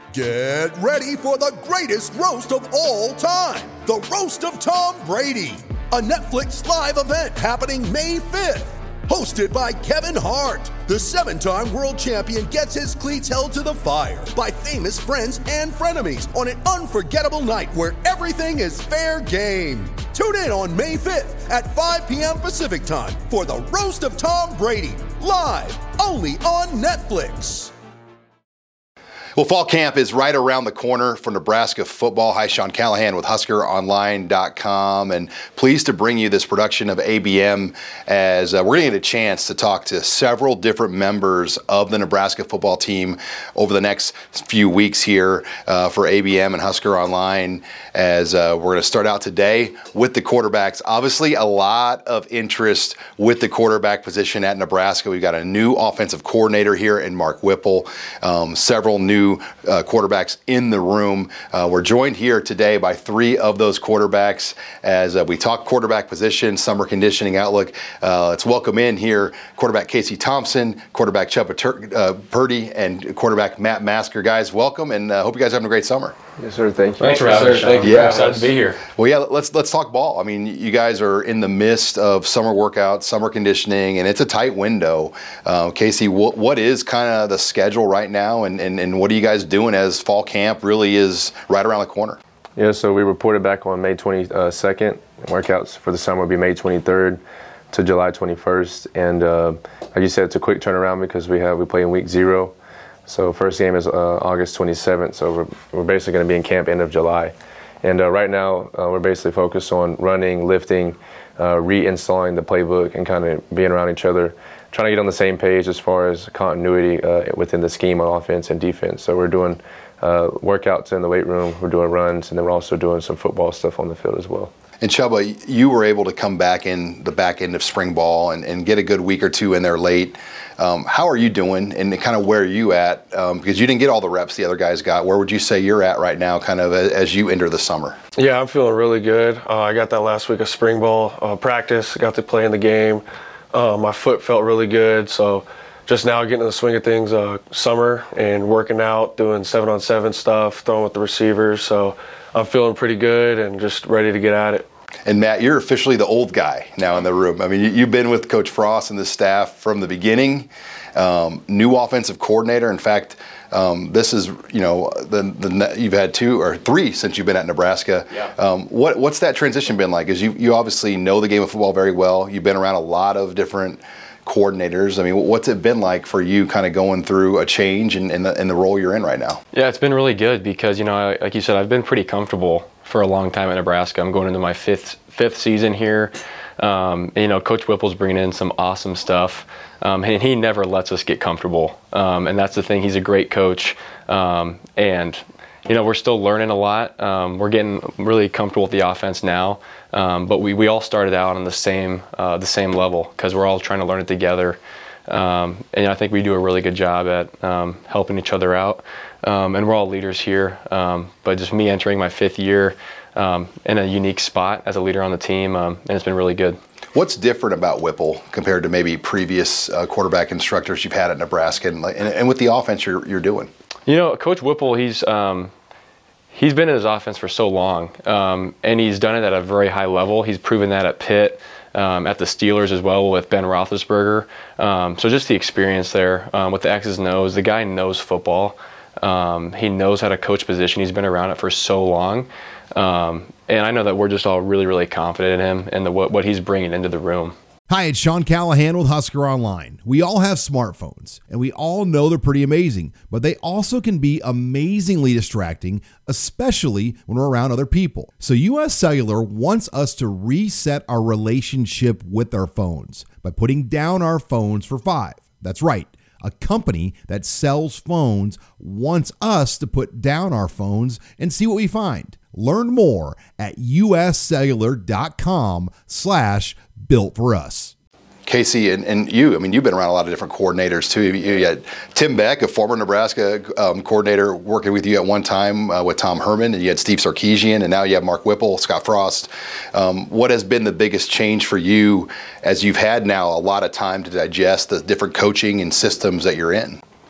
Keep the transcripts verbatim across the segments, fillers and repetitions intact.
Get ready for the greatest roast of all time, the Roast of Tom Brady, a Netflix live event happening May fifth. Hosted by Kevin Hart, the seven-time world champion gets his cleats held to the fire by famous friends and frenemies on an unforgettable night where everything is fair game. Tune in on May fifth at five p.m. Pacific time for the Roast of Tom Brady, live only on Netflix. Well, fall camp is right around the corner for Nebraska football. Hi, Sean Callahan with Husker Online dot com, and pleased to bring you this production of A B M as uh, we're going to get a chance to talk to several different members of the Nebraska football team over the next few weeks here uh, for A B M and Husker Online, as uh, we're going to start out today with the quarterbacks. Obviously, a lot of interest with the quarterback position at Nebraska. We've got a new offensive coordinator here in Mark Whipple, um, several new Uh, quarterbacks in the room. Uh, we're joined here today by three of those quarterbacks as uh, we talk quarterback position, summer conditioning outlook. Uh, let's welcome in here quarterback Casey Thompson, quarterback Chuba Tur- uh, Purdy, and quarterback Matt Masker. Guys, welcome, and uh, hope you guys are having a great summer. Yes, sir. Thank you. Thanks for having us. Thank you. Yeah, excited to be here. Well, yeah, let's let's talk ball. I mean, you guys are in the midst of summer workouts, summer conditioning, and it's a tight window. Uh, Casey, what what is kind of the schedule right now, and, and, and what are you guys doing as fall camp really is right around the corner? Yeah, so we reported back on May twenty-second. Workouts for the summer will be May twenty-third to July twenty-first. And uh, like you said, it's a quick turnaround because we have we play in week zero. So first game is uh, August twenty-seventh. So we're, we're basically going to be in camp end of July. And uh, right now uh, we're basically focused on running, lifting, uh, reinstalling the playbook, and kind of being around each other, trying to get on the same page as far as continuity uh, within the scheme on offense and defense. So we're doing uh, workouts in the weight room, we're doing runs, and then we're also doing some football stuff on the field as well. And Chuba, you were able to come back in the back end of spring ball and, and get a good week or two in there late. Um, how are you doing, and kind of where are you at? Um, because you didn't get all the reps the other guys got. Where would you say you're at right now, kind of as, as you enter the summer? Yeah, I'm feeling really good. Uh, I got that last week of spring ball uh, practice, got to play in the game. Uh, my foot felt really good, so just now getting in the swing of things, uh, summer and working out, doing seven-on-seven stuff, throwing with the receivers. So I'm feeling pretty good and just ready to get at it. And Matt, you're officially the old guy now in the room. I mean, you, you've been with Coach Frost and the staff from the beginning. Um, new offensive coordinator. In fact, um, this is, you know, the, the you've had two or three since you've been at Nebraska. Yeah. Um, what what's that transition been like? Because you you obviously know the game of football very well. You've been around a lot of different coordinators. I mean, what's it been like for you, kind of going through a change in, in the in the role you're in right now? Yeah, it's been really good because, you know, like you said, I've been pretty comfortable for a long time at Nebraska. I'm going into my fifth fifth season here. Um, and, you know, Coach Whipple's bringing in some awesome stuff, um, and he never lets us get comfortable. Um, and that's the thing. He's a great coach, um, and you know, we're still learning a lot. Um, we're getting really comfortable with the offense now, um, but we, we all started out on the same uh, the same level because we're all trying to learn it together. Um, and I think we do a really good job at um, helping each other out. Um, and we're all leaders here. Um, but just me entering my fifth year um, in a unique spot as a leader on the team, um, and it's been really good. What's different about Whipple compared to maybe previous uh, quarterback instructors you've had at Nebraska, and, and, and with the offense you're, you're doing? You know, Coach Whipple, he's um, he's been in his offense for so long, um, and he's done it at a very high level. He's proven that at Pitt, um, at the Steelers as well with Ben Roethlisberger. Um, so just the experience there um, with the X's and O's. The guy knows football. Um, he knows how to coach position. He's been around it for so long. Um, and I know that we're just all really, really confident in him and the, what, what he's bringing into the room. Hi, it's Sean Callahan with Husker Online. We all have smartphones, and we all know they're pretty amazing, but they also can be amazingly distracting, especially when we're around other people. So U S Cellular wants us to reset our relationship with our phones by putting down our phones for five. That's right. A company that sells phones wants us to put down our phones and see what we find. Learn more at uscellular.com slash built for us. Casey, and, and you, I mean, you've been around a lot of different coordinators too. You, you had Tim Beck, a former Nebraska um, coordinator, working with you at one time uh, with Tom Herman, and you had Steve Sarkisian, and now you have Mark Whipple, Scott Frost. Um, what has been the biggest change for you as you've had now a lot of time to digest the different coaching and systems that you're in?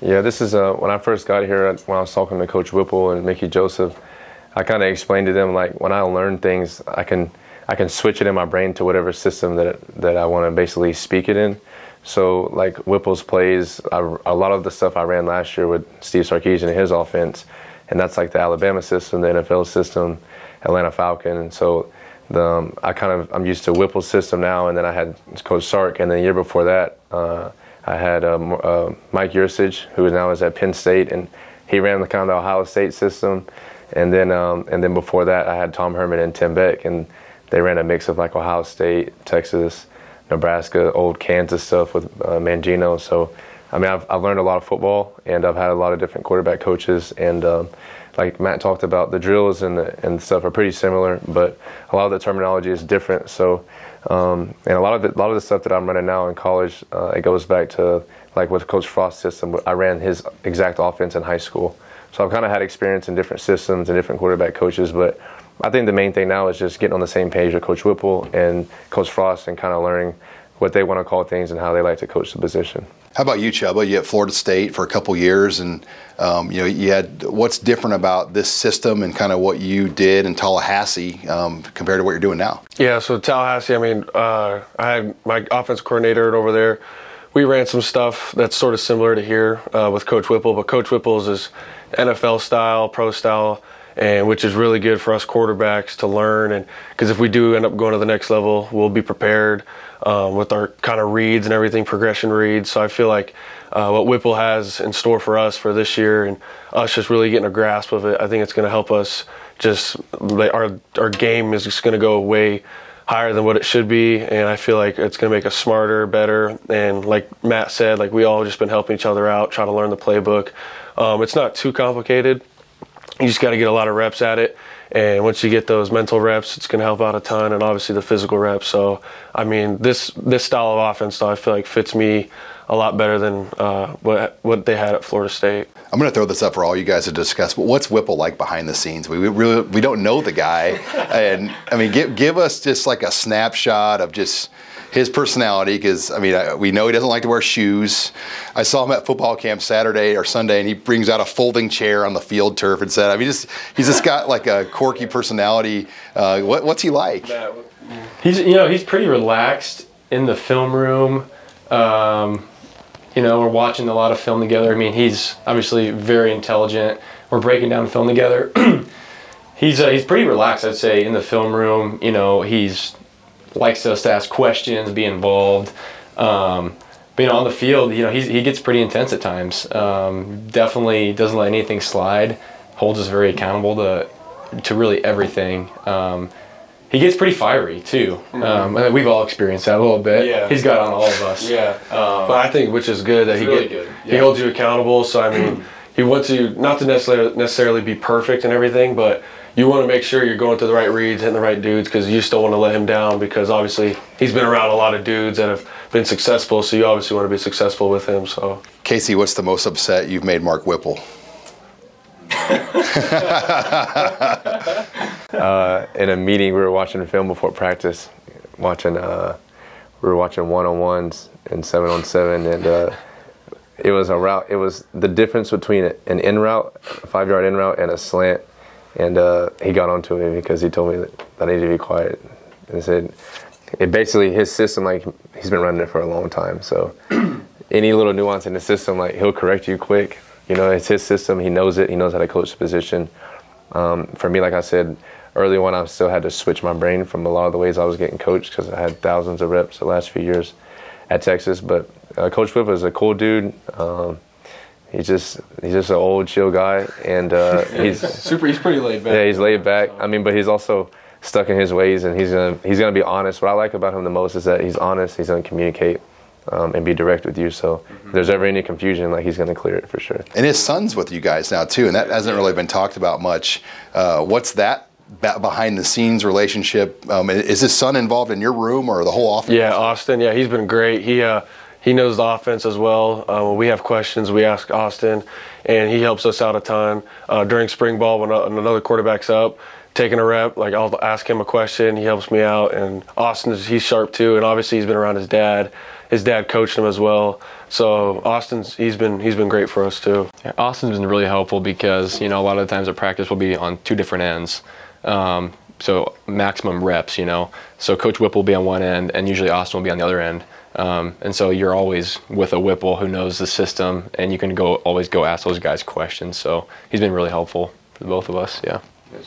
Yeah, this is uh, when I first got here, when I was talking to Coach Whipple and Mickey Joseph, I kind of explained to them, like, when I learn things, I can I can switch it in my brain to whatever system that that I want to basically speak it in. So, like Whipple's plays, I, a lot of the stuff I ran last year with Steve Sarkisian and his offense, and that's like the Alabama system, the N F L system, Atlanta Falcon, and so the um, I kind of I'm used to Whipple's system now, and then I had Coach Sark, and then the year before that, uh, I had um, uh, Mike Yursich, who now is at Penn State, and he ran the kind of the Ohio State system, and then um, and then before that, I had Tom Herman and Tim Beck, and they ran a mix of like Ohio State, Texas, Nebraska, old Kansas stuff with uh, Mangino. So, I mean, I've, I've learned a lot of football, and I've had a lot of different quarterback coaches. And um, like Matt talked about, the drills and the, and stuff are pretty similar, but a lot of the terminology is different. So, um, and a lot of the, a lot of the stuff that I'm running now in college, uh, it goes back to like with Coach Frost's system. I ran his exact offense in high school, so I've kind of had experience in different systems and different quarterback coaches, but I think the main thing now is just getting on the same page with Coach Whipple and Coach Frost and kind of learning what they want to call things and how they like to coach the position. How about you, Chubba? You at Florida State for a couple years, and um, you know, you had what's different about this system and kind of what you did in Tallahassee um, compared to what you're doing now? Yeah, so Tallahassee, I mean, uh, I had my offense coordinator over there. We ran some stuff that's sort of similar to here uh, with Coach Whipple, but Coach Whipple's is N F L style, pro style, and which is really good for us quarterbacks to learn. And because if we do end up going to the next level, we'll be prepared um, with our kind of reads and everything, progression reads. So I feel like uh, what Whipple has in store for us for this year and us just really getting a grasp of it, I think it's going to help us just like our our game is just going to go way higher than what it should be, and I feel like it's going to make us smarter, better, and like Matt said, like we all just been helping each other out, trying to learn the playbook. Um, it's not too complicated. You just got to get a lot of reps at it, and once you get those mental reps, it's going to help out a ton, and obviously the physical reps. So, I mean, this this style of offense, though, I feel like fits me a lot better than uh, what what they had at Florida State. I'm going to throw this up for all you guys to discuss, but what's Whipple like behind the scenes? We, we really we don't know the guy, and I mean, give give us just like a snapshot of just his personality, because I mean, I, we know he doesn't like to wear shoes. I saw him at football camp Saturday or Sunday, and he brings out a folding chair on the field turf and said, I mean, just he's just got like a quirky personality. Uh, what, what's he like? He's you know he's pretty relaxed in the film room. Um, you know, we're watching a lot of film together. I mean, he's obviously very intelligent. We're breaking down film together. he's uh, he's pretty relaxed, I'd say, in the film room. You know, he's likes us to ask questions, be involved. Um, but, you know, on the field, you know, he's, he gets pretty intense at times. Um, definitely doesn't let anything slide. Holds us very accountable to to really everything. Um, he gets pretty fiery too. Mm-hmm. Um, and we've all experienced that a little bit. Yeah. He's got on all of us. Yeah. Um, but I think which is good that he really get, good. Yeah. he holds you accountable. So I mean, he wants you not to necessarily necessarily be perfect and everything, but you want to make sure you're going through the right reads, hitting the right dudes, because you still want to let him down, because obviously he's been around a lot of dudes that have been successful, so you obviously want to be successful with him. So, Casey, what's the most upset you've made Mark Whipple? uh, in a meeting, we were watching film before practice, watching uh, we were watching one-on-ones and seven-on-seven, and uh, it was a route. It was the difference between an in route, a five-yard in route, and a slant. And uh, he got onto me because he told me that I needed to be quiet. And he said, it basically, his system, like, he's been running it for a long time. So any little nuance in the system, like, he'll correct you quick. You know, it's his system. He knows it. He knows how to coach the position. Um, for me, like I said, early on, I still had to switch my brain from a lot of the ways I was getting coached, because I had thousands of reps the last few years at Texas. But uh, Coach Whipple is a cool dude. Um, He's just he's just an old chill guy, and uh, he's super. He's pretty laid back. Yeah, he's laid back. I mean, but he's also stuck in his ways, and he's gonna he's gonna be honest. What I like about him the most is that he's honest. He's gonna communicate um, and be direct with you. So mm-hmm. if there's ever any confusion, like, he's gonna clear it for sure. And his son's with you guys now too, and that hasn't really been talked about much. Uh, what's that behind the scenes relationship? Um, is his son involved in your room or the whole offense? Yeah, Austin. Yeah, he's been great. He. Uh, He knows the offense as well. Uh, when we have questions, we ask Austin, and he helps us out a ton. Uh, during spring ball, when another quarterback's up, taking a rep, like, I'll ask him a question. He helps me out, and Austin, is, he's sharp too, and obviously he's been around his dad his dad coached him as well. So Austin's he's been he's been great for us too. Yeah, Austin's been really helpful because, you know, a lot of the times at practice we'll be on two different ends. Um, so maximum reps, you know. So Coach Whipple will be on one end, and usually Austin will be on the other end. Um, and so you're always with a Whipple who knows the system, and you can go always go ask those guys questions. So he's been really helpful for both of us. Yeah.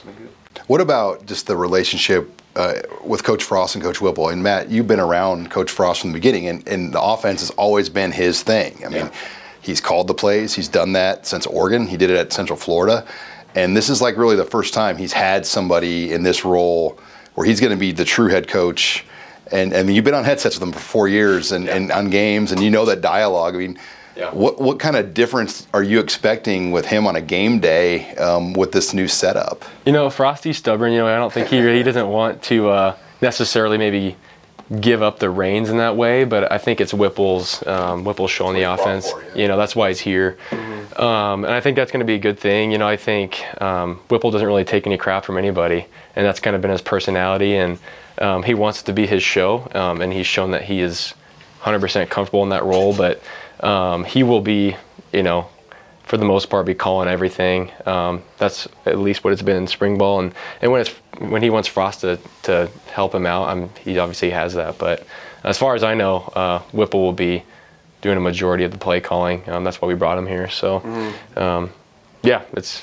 What about just the relationship uh, with Coach Frost and Coach Whipple? And Matt, you've been around Coach Frost from the beginning, and, and the offense has always been his thing. I mean, yeah. He's called the plays. He's done that since Oregon. He did it at Central Florida. And this is like really the first time he's had somebody in this role where he's going to be the true head coach. And I mean, you've been on headsets with him for four years and, yeah. and on games, and you know that dialogue. I mean, yeah. what what kind of difference are you expecting with him on a game day um, with this new setup? You know, Frosty's stubborn. You know, I don't think he he doesn't want to uh, necessarily maybe give up the reins in that way, but I think it's Whipple's um, Whipple's showing the offense. For, yeah. You know, that's why he's here, mm-hmm. um, and I think that's going to be a good thing. You know, I think um, Whipple doesn't really take any crap from anybody, and that's kind of been his personality, and um, he wants it to be his show, um, and he's shown that he is one hundred percent comfortable in that role. But um, he will be, you know, for the most part, be calling everything. Um, that's at least what it's been in spring ball, and, and when it's when he wants Frost to, to help him out, I'm, he obviously has that. But as far as I know, uh, Whipple will be doing a majority of the play calling. Um, that's why we brought him here. So, mm-hmm. um, yeah, it's.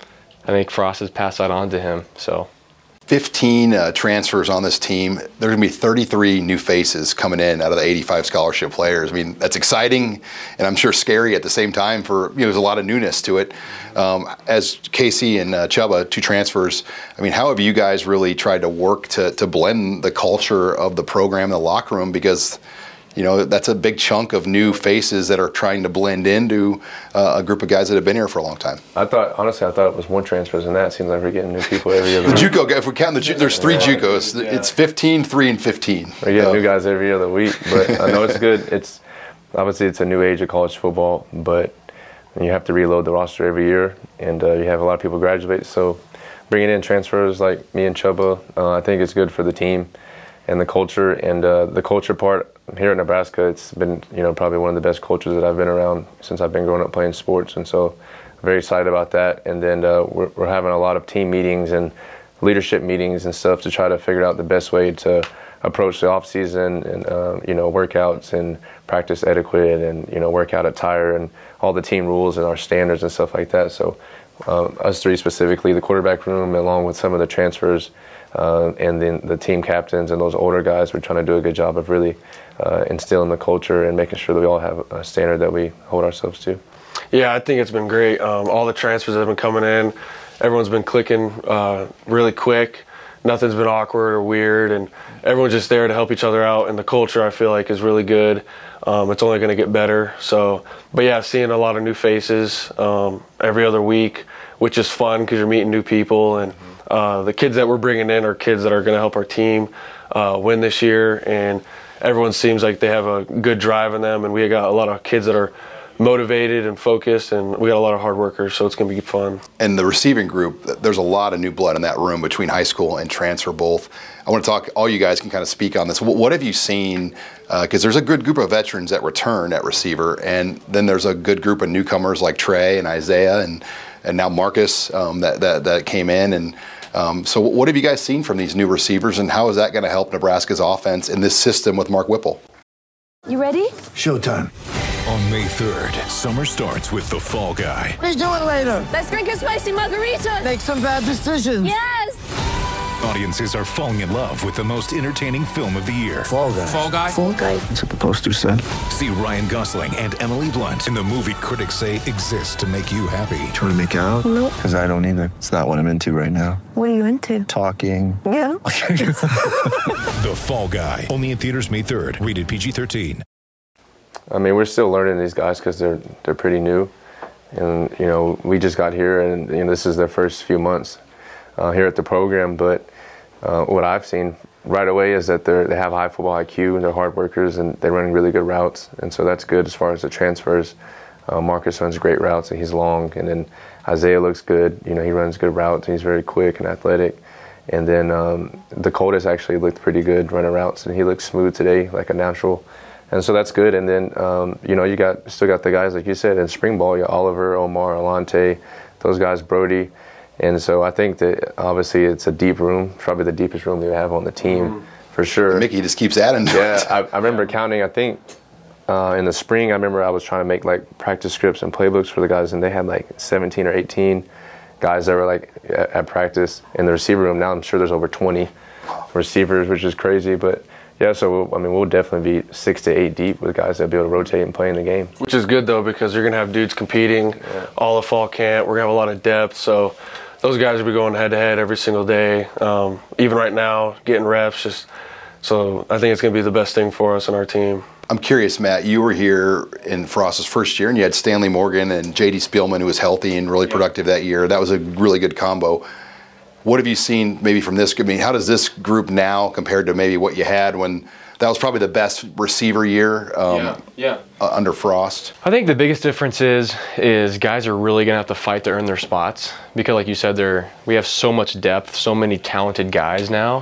I think Frost has passed that on to him. So. fifteen uh, transfers on this team. There's going to be thirty-three new faces coming in out of the eighty-five scholarship players. I mean, that's exciting, and I'm sure scary at the same time for, you know, there's a lot of newness to it. Um, as Casey and uh, Chubba, two transfers, I mean, how have you guys really tried to work to, to blend the culture of the program in the locker room? Because, you know, that's a big chunk of new faces that are trying to blend into uh, a group of guys that have been here for a long time. I thought, honestly, I thought it was more transfers than that. It seems like we're getting new people every other week. The JUCO, if we count the, there's three yeah. JUCOs. Yeah. It's fifteen, three, and fifteen. We're getting uh, new guys every other week, but I know it's good. It's obviously it's a new age of college football, but you have to reload the roster every year, and uh, you have a lot of people graduate. So bringing in transfers like me and Chubba, uh, I think it's good for the team and the culture. And uh, the culture part here at Nebraska, it's been, you know, probably one of the best cultures that I've been around since I've been growing up playing sports, and so I'm very excited about that. And then uh, we're, we're having a lot of team meetings and leadership meetings and stuff to try to figure out the best way to approach the off season and uh, you know, workouts and practice etiquette and, you know, workout attire and all the team rules and our standards and stuff like that. So uh, us three specifically, the quarterback room, along with some of the transfers uh, and then the team captains and those older guys, we're trying to do a good job of really uh, instilling the culture and making sure that we all have a standard that we hold ourselves to. Yeah, I think it's been great. Um, all the transfers that have been coming in, everyone's been clicking uh, really quick. Nothing's been awkward or weird, and everyone's just there to help each other out. And the culture, I feel like, is really good. Um, it's only going to get better. So, but yeah, seeing a lot of new faces um, every other week, which is fun because you're meeting new people. And uh, the kids that we're bringing in are kids that are going to help our team uh, win this year. And everyone seems like they have a good drive in them. And we got a lot of kids that are motivated and focused, and we got a lot of hard workers, so it's going to be fun. And the receiving group, there's a lot of new blood in that room between high school and transfer both. I want to talk, all you guys can kind of speak on this. What have you seen, because uh, there's a good group of veterans that return at receiver, and then there's a good group of newcomers like Trey and Isaiah and and now Marcus um, that, that, that came in. And um, so what have you guys seen from these new receivers, and how is that going to help Nebraska's offense in this system with Mark Whipple? You ready? Showtime. On May third, summer starts with The Fall Guy. Let's do it later. Let's drink a spicy margarita. Make some bad decisions. Yes. Audiences are falling in love with the most entertaining film of the year. Fall Guy. Fall Guy. Fall Guy. That's what the poster said. See Ryan Gosling and Emily Blunt in the movie critics say exists to make you happy. Trying to make it out? Nope. Because I don't either. It's not what I'm into right now. What are you into? Talking. Yeah. The Fall Guy. Only in theaters May third. Rated P G thirteen. I mean, we're still learning these guys because they're they're pretty new, and you know, we just got here, and you know, this is their first few months uh, here at the program. But uh, what I've seen right away is that they they have high football I Q and they're hard workers and they're running really good routes, and so that's good as far as the transfers. Uh, Marcus runs great routes and he's long, and then Isaiah looks good. You know, he runs good routes and he's very quick and athletic. And then um, Dakota's actually looked pretty good running routes, and he looks smooth today, like a natural. And so that's good. And then, um, you know, you got still got the guys, like you said, in spring ball, you got Oliver, Omar, Alante, those guys, Brody. And so I think that obviously it's a deep room, probably the deepest room we have on the team, mm-hmm. for sure. And Mickey just keeps adding to yeah, it. I, I remember counting, I think, uh, in the spring, I remember I was trying to make, like, practice scripts and playbooks for the guys, and they had, like, seventeen or eighteen guys that were, like, at, at practice in the receiver room. Now I'm sure there's over twenty receivers, which is crazy, but... Yeah, so, I mean, we'll definitely be six to eight deep with guys that'll be able to rotate and play in the game. Which is good, though, because you're going to have dudes competing yeah. all the fall camp. We're going to have a lot of depth, so those guys will be going head-to-head every single day. Um, even right now, getting reps. Just So I think it's going to be the best thing for us and our team. I'm curious, Matt, you were here in Frost's first year, and you had Stanley Morgan and J D Spielman, who was healthy and really productive that year. That was a really good combo. What have you seen maybe from this? I mean, how does this group now compared to maybe what you had when that was probably the best receiver year um, yeah, yeah. Uh, under Frost? I think the biggest difference is is guys are really going to have to fight to earn their spots because, like you said, there we have so much depth, so many talented guys now.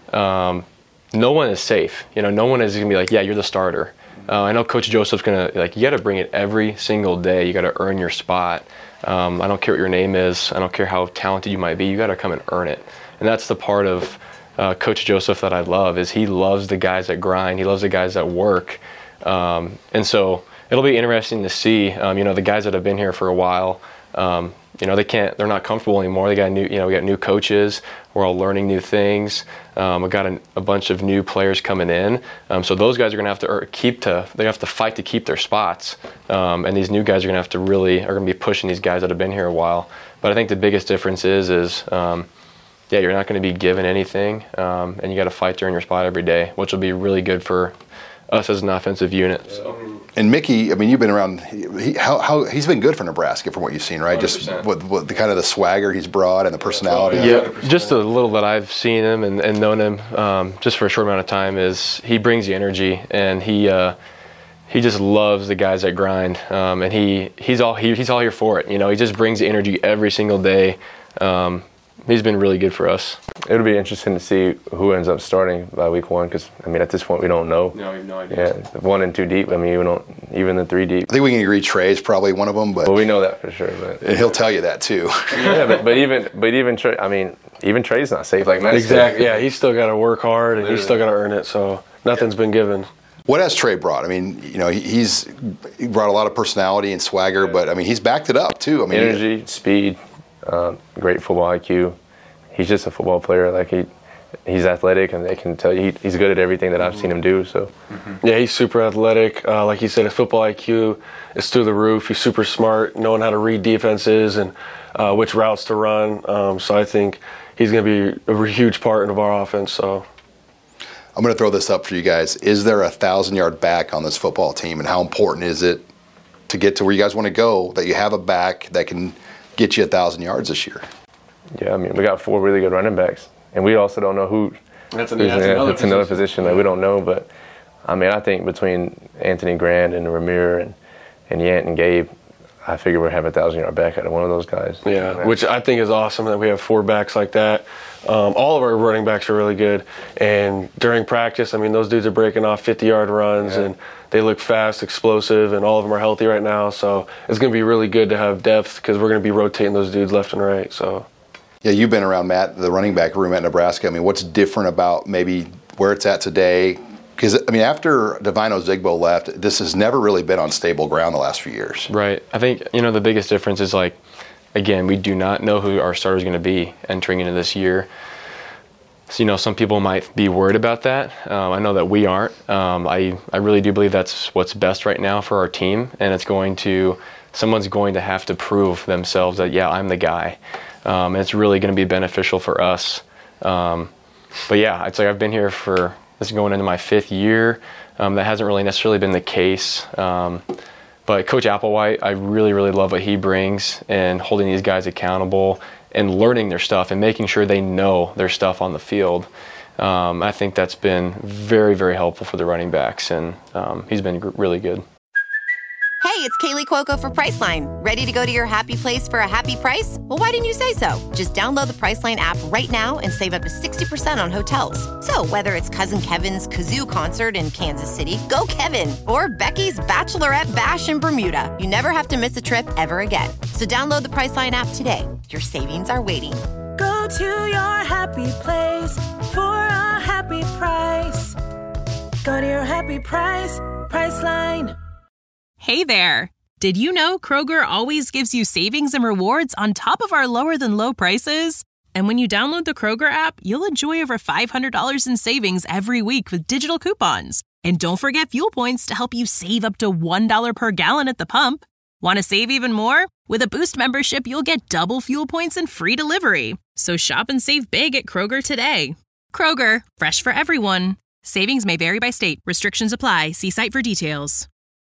Um, no one is safe. You know, no one is going to be like, yeah, you're the starter. Uh, I know Coach Joseph's going to, like, you got to bring it every single day. You got to earn your spot. Um, I don't care what your name is. I don't care how talented you might be. You got to come and earn it. And that's the part of uh, Coach Joseph that I love is he loves the guys that grind. He loves the guys that work. Um, and so it'll be interesting to see, um, you know, the guys that have been here for a while, um, you know, they can't, they're not comfortable anymore. They got new, you know, we got new coaches. We're all learning new things. Um, we got a, a bunch of new players coming in. Um, so those guys are going to have to er, keep to, they have to fight to keep their spots. Um, and these new guys are going to have to really, are going to be pushing these guys that have been here a while. But I think the biggest difference is, is, um, yeah, you're not going to be given anything. Um, and you got to fight to earn your spot every day, which will be really good for us as an offensive unit. So. And Mickey, I mean, you've been around. He, how, how he's been good for Nebraska from what you've seen, right? one hundred percent. Just with, with the kind of the swagger he's brought and the personality. Yeah, just a little that I've seen him and, and known him, um, just for a short amount of time, is he brings the energy and he uh, he just loves the guys that grind. Um, and he he's all he, he's all here for it. You know, he just brings the energy every single day. Um, He's been really good for us. It'll be interesting to see who ends up starting by week one because, I mean, at this point, we don't know. No, we have no idea. Yeah, one and two deep. I mean, we don't, even the three deep. I think we can agree Trey's probably one of them. But well, we know that for sure. But and he'll tell you that, too. yeah, but, but even, but even Trey, I mean, even Trey's not safe like Matt. Exactly. Yeah, he's still got to work hard and Literally. he's still got to earn it. So nothing's yeah. been given. What has Trey brought? I mean, you know, he's he brought a lot of personality and swagger, yeah. but, I mean, he's backed it up, too. I mean, Energy, he, speed, uh, great football I Q. He's just a football player. Like he, he's athletic, and they can tell you he, he's good at everything that I've seen him do. So, mm-hmm. yeah, he's super athletic. Uh, like you said, his football I Q is through the roof. He's super smart, knowing how to read defenses and uh, which routes to run. Um, so I think he's going to be a huge part of our offense. So, I'm going to throw this up for you guys. Is there a thousand-yard back on this football team, and how important is it to get to where you guys want to go that you have a back that can get you a thousand yards this year? Yeah, I mean, we got four really good running backs, and we also don't know who. That's, an, that's, another, that's position. another position that we don't know. But I mean, I think between Anthony Grant and Ramir and and Yant and Gabe, I figure we'll have a thousand yard back out of one of those guys. Yeah, which I think is awesome that we have four backs like that. Um, all of our running backs are really good, and during practice, I mean, those dudes are breaking off fifty-yard runs, yeah. and they look fast, explosive, and all of them are healthy right now. So it's going to be really good to have depth because we're going to be rotating those dudes left and right. So. Yeah, you've been around, Matt, the running back room at Nebraska. I mean, what's different about maybe where it's at today? Because, I mean, after Divine Ozigbo left, this has never really been on stable ground the last few years. Right. I think, you know, the biggest difference is, like, again, we do not know who our starter is going to be entering into this year. So, you know, some people might be worried about that. Um, I know that we aren't. Um, I, I really do believe that's what's best right now for our team, and it's going to – someone's going to have to prove themselves that, yeah, I'm the guy. Um, and it's really going to be beneficial for us. Um, but yeah, it's like I've been here for, this is going into my fifth year. Um, that hasn't really necessarily been the case. Um, but Coach Applewhite, I really, really love what he brings and holding these guys accountable and learning their stuff and making sure they know their stuff on the field. Um, I think that's been very, very helpful for the running backs, and um, he's been g- really good. Hey, it's Kaylee Cuoco for Priceline. Ready to go to your happy place for a happy price? Well, why didn't you say so? Just download the Priceline app right now and save up to sixty percent on hotels. So whether it's Cousin Kevin's Kazoo Concert in Kansas City, go Kevin, or Becky's Bachelorette Bash in Bermuda, you never have to miss a trip ever again. So download the Priceline app today. Your savings are waiting. Go to your happy place for a happy price. Go to your happy price, Priceline. Hey there! Did you know Kroger always gives you savings and rewards on top of our lower-than-low prices? And when you download the Kroger app, you'll enjoy over five hundred dollars in savings every week with digital coupons. And don't forget fuel points to help you save up to one dollar per gallon at the pump. Want to save even more? With a Boost membership, you'll get double fuel points and free delivery. So shop and save big at Kroger today. Kroger, fresh for everyone. Savings may vary by state. Restrictions apply. See site for details.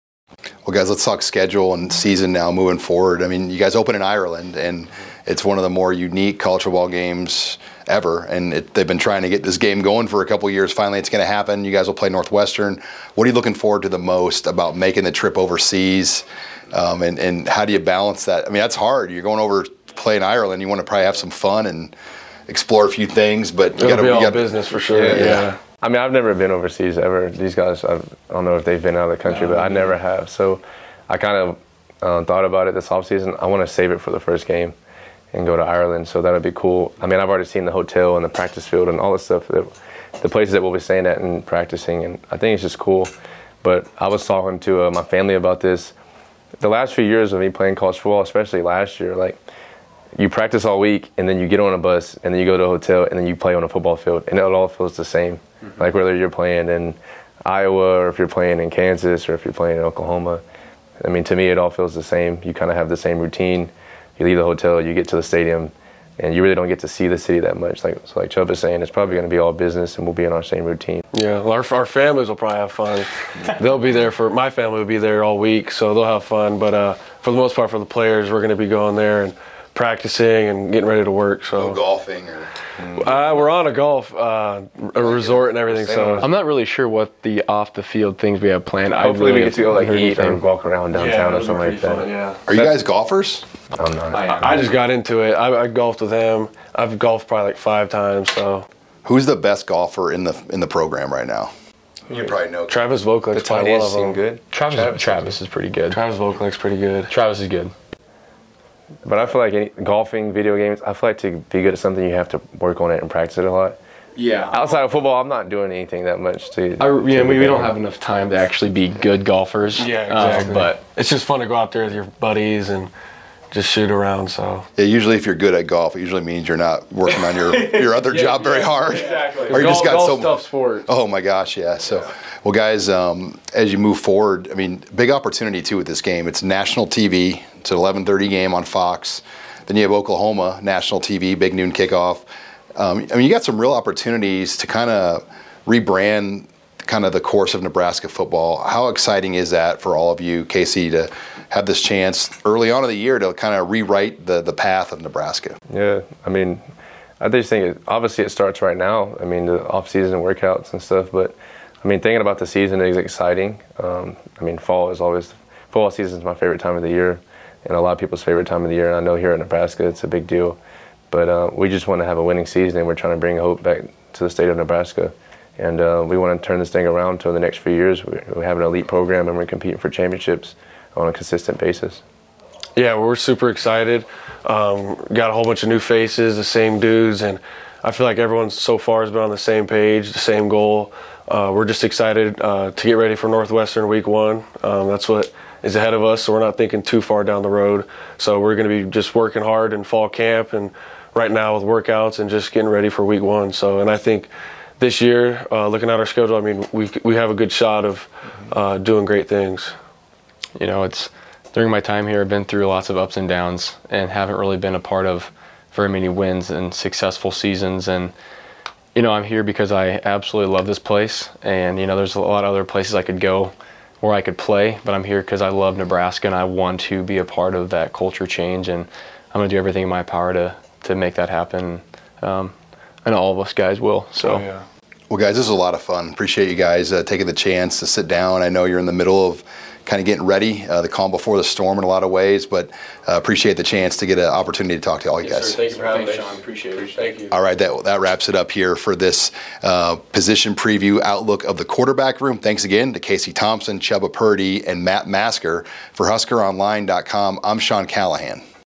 Well, guys, let's talk schedule and season now moving forward. I mean, you guys open in Ireland, and it's one of the more unique college football games ever, and it, they've been trying to get this game going for a couple of years. Finally, it's going to happen. You guys will play Northwestern. What are you looking forward to the most about making the trip overseas, um, and, and how do you balance that? I mean, that's hard. You're going over to play in Ireland. You want to probably have some fun and explore a few things, but you got to be all gotta, business for sure. Yeah. yeah. yeah. I mean, I've never been overseas ever. These guys, I've, I don't know if they've been out of the country, but I never have. So I kind of uh, thought about it this offseason. I want to save it for the first game and go to Ireland, so that would be cool. I mean, I've already seen the hotel and the practice field and all the stuff, that, the places that we'll be staying at and practicing, and I think it's just cool. But I was talking to uh, my family about this. The last few years of me playing college football, especially last year, like, you practice all week, and then you get on a bus, and then you go to a hotel, and then you play on a football field, and it all feels the same. Mm-hmm. Like whether you're playing in Iowa, or if you're playing in Kansas, or if you're playing in Oklahoma. I mean, to me, it all feels the same. You kind of have the same routine. You leave the hotel, you get to the stadium, and you really don't get to see the city that much. Like so like Chubb is saying, it's probably going to be all business, and we'll be in our same routine. Yeah, well, our, our families will probably have fun. They'll be there for, my family will be there all week, so they'll have fun. But uh, for the most part, for the players, we're going to be going there and practicing and getting ready to work. So no golfing or uh, we're on a golf uh, a resort and everything. So I'm not really sure what the off the field things we have planned. Hopefully really we get to go like eat and walk around downtown yeah, or something like that. Fun, yeah. Are you guys golfers? I'm not. I, I just got into it. I, I golfed with him. I've golfed probably like five times. So who's the best golfer in the in the program right now? You probably know Travis Vokalek's probably one of them. Good. Travis, Travis, Travis is pretty good. Travis Vokalek's pretty good. Travis is good. But I feel like any, golfing, video games, I feel like to be good at something, you have to work on it and practice it a lot. Yeah. Outside of football, I'm not doing anything that much to. I, yeah, to we, we don't have enough time to actually be good golfers. Yeah, exactly. Um, but it's just fun to go out there with your buddies and just shoot around. So yeah, usually if you're good at golf, it usually means you're not working on your, your other yeah, job very yeah, hard. Exactly. Or you golf, just got golf's so tough sport. Oh my gosh, yeah. So, well, guys, um, as you move forward, I mean, big opportunity too with this game. It's national T V. It's an eleven thirty game on Fox. Then you have Oklahoma, national T V, big noon kickoff. Um, I mean, you got some real opportunities to kind of rebrand kind of the course of Nebraska football. How exciting is that for all of you, Casey, to have this chance early on in the year to kind of rewrite the, the path of Nebraska? Yeah, I mean, I just think it, obviously it starts right now. I mean, the off-season workouts and stuff, but I mean, thinking about the season is exciting. Um, I mean, fall is always, football season is my favorite time of the year, and a lot of people's favorite time of the year. And I know here in Nebraska it's a big deal. But uh, we just want to have a winning season, and we're trying to bring hope back to the state of Nebraska. And uh, we want to turn this thing around until the next few years. We, we have an elite program, and we're competing for championships on a consistent basis. Yeah, we're super excited. Um, got a whole bunch of new faces, the same dudes, and I feel like everyone so far has been on the same page, the same goal. Uh, we're just excited uh, to get ready for Northwestern week one. Um, that's what is ahead of us, so we're not thinking too far down the road. So we're going to be just working hard in fall camp and right now with workouts and just getting ready for week one. So, and I think this year, uh, looking at our schedule, I mean, we we have a good shot of uh, doing great things. You know, it's during my time here, I've been through lots of ups and downs and haven't really been a part of very many wins and successful seasons. And, you know, I'm here because I absolutely love this place. And, you know, there's a lot of other places I could go where I could play, but I'm here because I love Nebraska and I want to be a part of that culture change. And I'm going to do everything in my power to, to make that happen. Um, and all of us guys will. So. Oh, yeah. Well, guys, this is a lot of fun. Appreciate you guys uh, taking the chance to sit down. I know you're in the middle of kind of getting ready, uh, the calm before the storm in a lot of ways, but uh, appreciate the chance to get an opportunity to talk to all you yes, guys. Sir. Thank you for having me, Sean. Appreciate it. Thank you. All right, that, that wraps it up here for this uh, position preview outlook of the quarterback room. Thanks again to Casey Thompson, Chuba Purdy, and Matt Masker. For Husker Online dot com, I'm Sean Callahan.